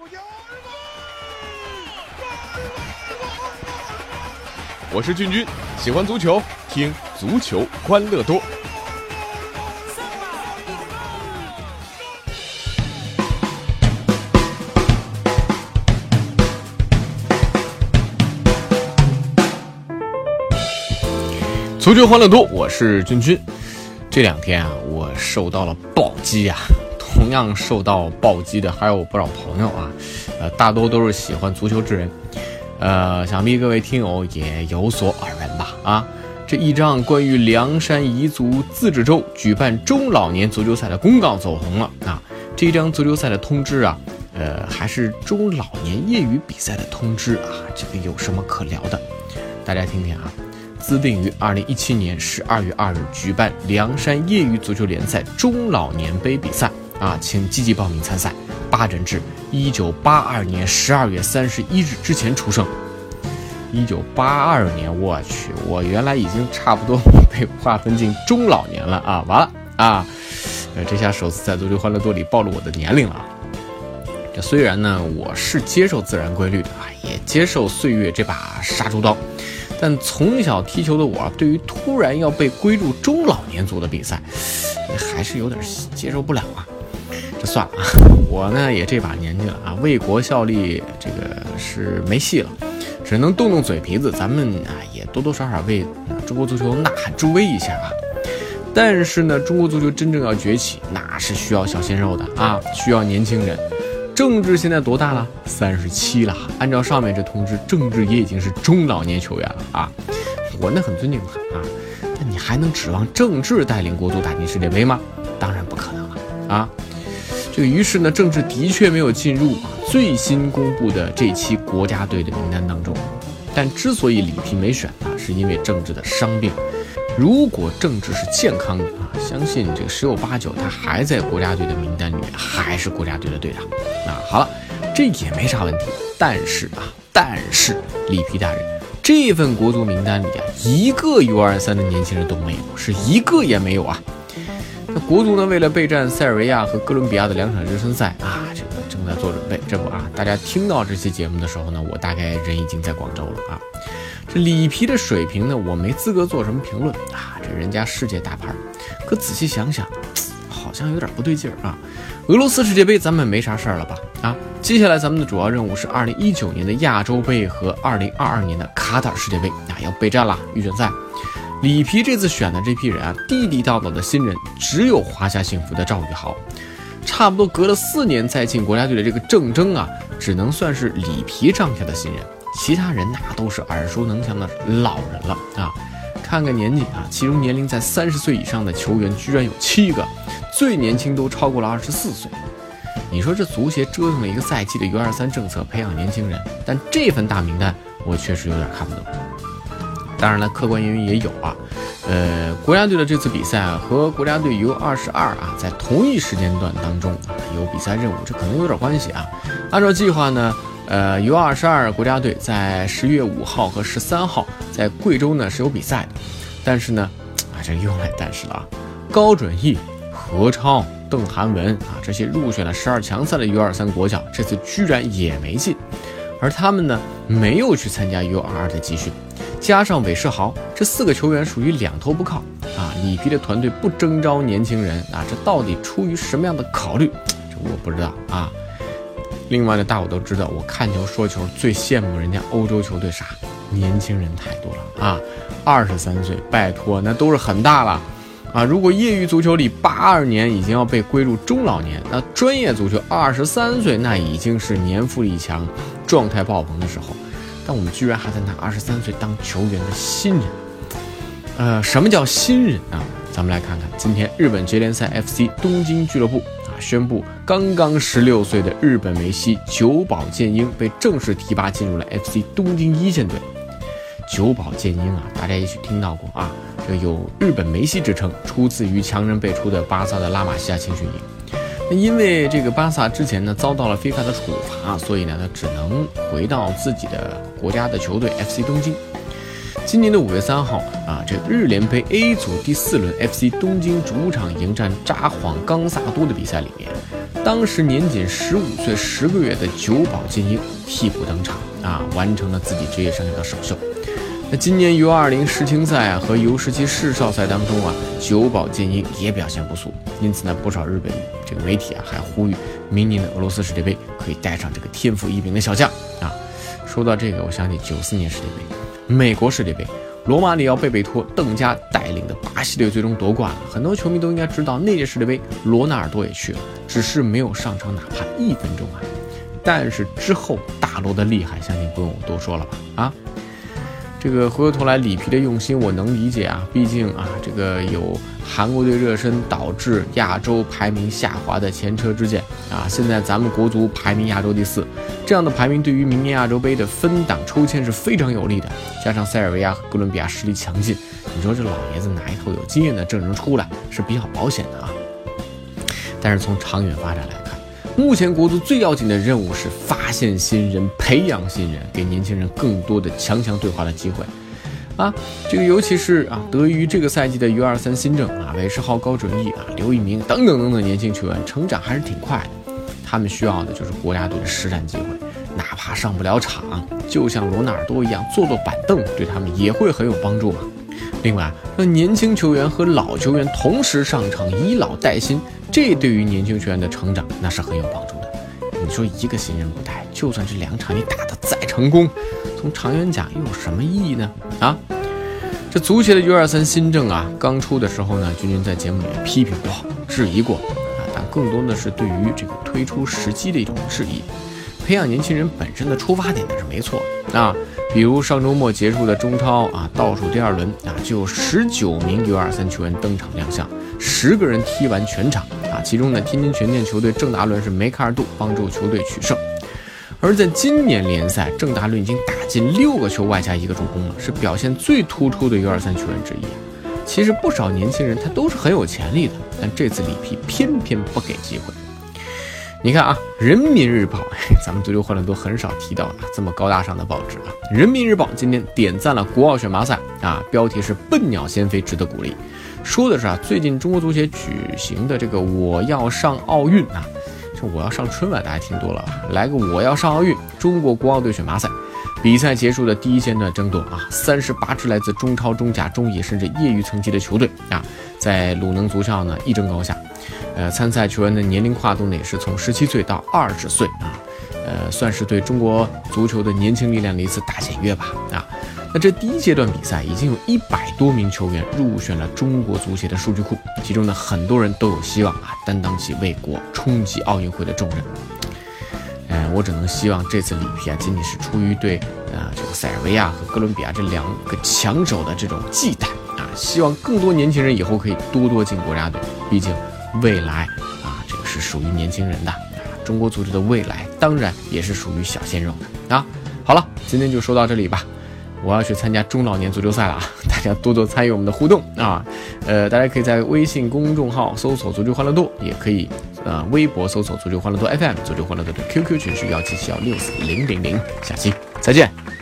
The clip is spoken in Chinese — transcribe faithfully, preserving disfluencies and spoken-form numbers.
我是俊君，喜欢足球，听足球欢乐多。足球欢乐多，我是君君。这两天啊，我受到了暴击啊，同样受到暴击的还有不少朋友啊，呃，大多都是喜欢足球之人。呃，想必各位听友也有所耳闻吧？啊，这一张关于凉山彝族自治州举办中老年足球赛的公告走红了啊！这张足球赛的通知啊，呃，还是中老年业余比赛的通知啊，这个有什么可聊的？大家听听啊。自定于二零一七年十二月二日举办凉山业余足球联赛中老年杯比赛啊，请积极报名参赛。八人制，一九八二年十二月三十一日之前出生。一九八二年，我去，我原来已经差不多被划分进中老年了啊！完了啊，呃，这下首次在足球欢乐多里暴露我的年龄了。这虽然呢，我是接受自然规律的啊，也接受岁月这把杀猪刀。但从小踢球的我，对于突然要被归入中老年组的比赛，还是有点接受不了啊。这算了啊，我呢也这把年纪了啊，为国效力这个是没戏了，只能动动嘴皮子，咱们啊也多多少少为中国足球呐喊助威一下啊。但是呢，中国足球真正要崛起，那是需要小鲜肉的啊，需要年轻人。郑智现在多大了？三十七了。按照上面这通知，郑智也已经是中老年球员了啊！我那很尊敬他啊，但你还能指望郑智带领国足打进世界杯吗？当然不可能了啊！这个于是呢，郑智的确没有进入最新公布的这期国家队的名单当中。但之所以里皮没选他，是因为郑智的伤病。如果郑智是健康的啊，相信这个十有八九他还在国家队的名单里面，还是国家队的队长。那好了，这也没啥问题。但是啊，但是里皮大人，这份国足名单里啊，一个 U 二十三 的年轻人都没有，是一个也没有啊。那国足呢，为了备战塞尔维亚和哥伦比亚的两场热身赛啊，这个正在做准备。这不啊，大家听到这期节目的时候呢，我大概人已经在广州了啊。这里皮的水平呢，我没资格做什么评论啊，这人家世界大牌。可仔细想想，好像有点不对劲儿啊。俄罗斯世界杯咱们没啥事儿了吧？啊，接下来咱们的主要任务是二零一九年的亚洲杯和二零二二年的卡塔尔世界杯啊，要备战了预选赛。里皮这次选的这批人啊，地地道道的新人，只有华夏幸福的赵宇豪。差不多隔了四年再进国家队的这个郑铮啊，只能算是里皮帐下的新人。其他人那都是耳熟能详的老人了啊！看个年纪啊，其中年龄在三十岁以上的球员居然有七个，最年轻都超过了二十四岁。你说这足协折腾了一个赛季的 U 二十三 政策培养年轻人，但这份大名单我确实有点看不懂。当然了，客观原因也有啊。呃，国家队的这次比赛啊，和国家队 U 二十二 啊在同一时间段当中啊有比赛任务，这可能有点关系啊。按照计划呢。呃 U 二十二 国家队在十月五号和十三号在贵州呢是有比赛的，但是呢，啊这又来但是了啊，高准翼、何超、邓涵文啊这些入选了十二强赛的 U 二十三 国脚，这次居然也没进，而他们呢没有去参加 U 二十二 的集训，加上韦世豪，这四个球员属于两头不靠啊。里皮的团队不征召年轻人啊，这到底出于什么样的考虑？这我不知道啊。另外呢，大伙都知道，我看球说球最羡慕人家欧洲球队啥，年轻人太多了啊！二十三岁，拜托，那都是很大了啊！如果业余足球里八二年已经要被归入中老年，那专业足球二十三岁那已经是年富力强、状态爆棚的时候，但我们居然还在拿二十三岁当球员的新人。呃，什么叫新人啊？咱们来看看今天日本职业联赛 F C 东京俱乐部啊宣布，刚刚十六岁的日本梅西久保建英被正式提拔进入了 F C 东京一线队。久保建英啊，大家也许听到过啊，这个有日本梅西之称，出自于强人辈出的巴萨的拉玛西亚青训营。那因为这个巴萨之前呢遭到了非法的处罚，所以呢他只能回到自己的国家的球队 F C 东京。今年的五月三号啊，这个日联杯 A 组第四轮 F C 东京主场迎战札幌冈萨多的比赛里面， 当时年仅十五岁十个月的久保建英替补登场啊，完成了自己职业生涯的首秀。那今年 U 二十 世青赛啊和 U 十七世少赛当中啊，久保建英也表现不俗，因此呢，不少日本这个媒体啊还呼吁明年的俄罗斯世界杯可以带上这个天赋异禀的小将啊。说到这个，我想起九四年世界杯，美国世界杯，罗马里奥、贝贝托、邓加带领的巴西队最终夺冠了。很多球迷都应该知道，那届世界杯罗纳尔多也去了，只是没有上场哪怕一分钟啊。但是之后大罗的厉害，相信不用我多说了吧？啊。这个回过头来，里皮的用心我能理解啊，毕竟啊，这个有韩国队热身导致亚洲排名下滑的前车之鉴啊。现在咱们国足排名亚洲第四，这样的排名对于明年亚洲杯的分档抽签是非常有利的。加上塞尔维亚和哥伦比亚实力强劲，你说这老爷子拿一头有经验的证人出来是比较保险的啊。但是从长远发展来看，目前国足最要紧的任务是发现新人、培养新人，给年轻人更多的强强对话的机会啊！这个尤其是啊，得益于这个赛季的 U 二十三 新政啊，韦世浩、高准翼啊、刘一鸣等等等等年轻球员成长还是挺快的。他们需要的就是国家队的实战机会，哪怕上不了场，就像罗纳尔多一样坐坐板凳，对他们也会很有帮助嘛。另外，让年轻球员和老球员同时上场，以老带新，这对于年轻球员的成长那是很有帮助的。你说一个新人不带，就算这两场你打得再成功，从长远讲又有什么意义呢？啊，这足协的 U 二十三 新政啊，刚出的时候呢，君君在节目里批评过、质疑过啊，但更多的是对于这个推出时机的一种质疑。培养年轻人本身的出发点那是没错啊，比如上周末结束的中超啊，倒数第二轮啊，就有十九名 U 二十三 球员登场亮相，十个人踢完全场啊，其中呢，天津权健球队郑达伦是梅开二度，帮助球队取胜。而在今年联赛，郑达伦已经打进六个球外加一个助攻了，是表现最突出的 U 二十三 球员之一。其实不少年轻人他都是很有潜力的，但这次里皮偏偏不给机会。你看啊，人民日报，咱们足球欢乐多很少提到啊这么高大上的报纸啊。人民日报今天点赞了国奥选拔赛啊，标题是笨鸟先飞，值得鼓励。说的是啊，最近中国足协举行的这个我要上奥运啊，这我要上春晚大家听多了，来个我要上奥运，中国国奥队选拔赛。比赛结束的第一阶段争夺啊，三十八支来自中超、中甲、中乙甚至业余层级的球队啊，在鲁能足校呢一争高下。呃，参赛球员的年龄跨度呢也是从十七岁到二十岁啊，呃，算是对中国足球的年轻力量的一次大检阅吧啊。那这第一阶段比赛已经有一百多名球员入选了中国足协的数据库，其中呢很多人都有希望啊担当起为国冲击奥运会的重任。呃，我只能希望这次里皮啊，仅仅是出于对啊、呃、这个塞尔维亚和哥伦比亚这两个强手的这种忌惮啊，希望更多年轻人以后可以多多进国家队，毕竟未来啊这个是属于年轻人的啊，中国足球的未来当然也是属于小鲜肉的啊。好了，今天就说到这里吧。我要去参加中老年足球赛了啊！大家多多参与我们的互动啊！呃，大家可以在微信公众号搜索“足球欢乐多”，也可以呃微博搜索“足球欢乐多 F M”， 足球欢乐多的 Q Q 群是幺七七幺六四零零零。下期再见。